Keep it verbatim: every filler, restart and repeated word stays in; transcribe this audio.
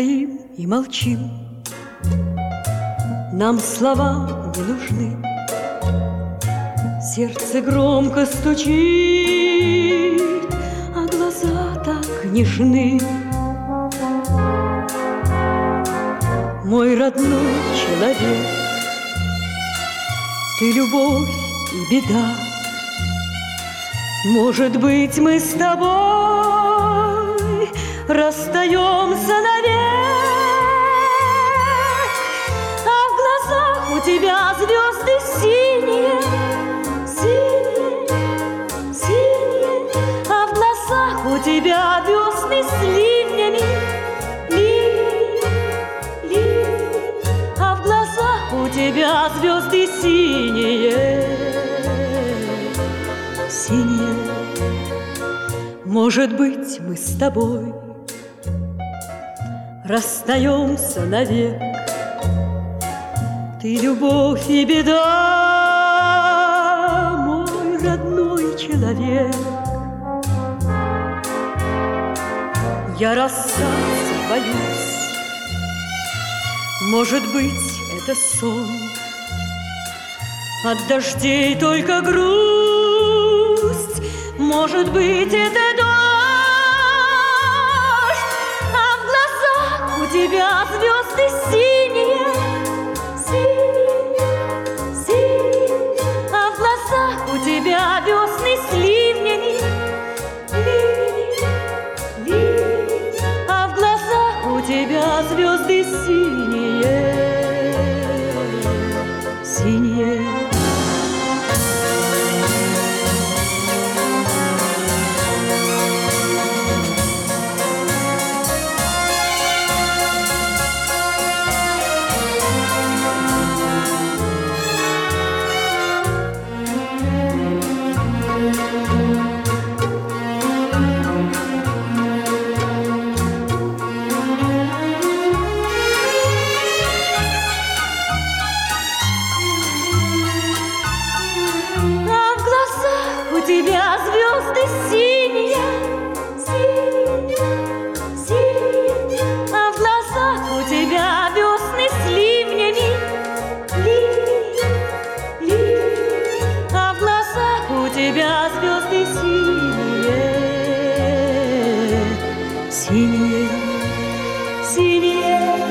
стоим и молчим, нам слова не нужны. Сердце громко стучит, а глаза так нежны. Мой родной человек, ты любовь и беда. Может быть, мы с тобой расстаемся навек, а в глазах у тебя звезды синие, синие, синие, а в глазах у тебя весны с ливнями, ливни, ливни, а в глазах у тебя звезды синие, синие. Может быть, мы с тобой расстаемся навек, ты любовь и беда, мой родной человек. Я расстаться боюсь, может быть, это сон, от дождей только грусть, может быть, это дождь, а в глазах у тебя звезды синие, синие, синие, а в глазах у тебя весны с ливнями, ливни, ливни, а в глазах у тебя звезды синие, синие. У тебя звезды синие, синие, синие, а в глазах у тебя весны с ливнями, ливни, ливни, а в глазах у тебя звезды синие, синие, синие.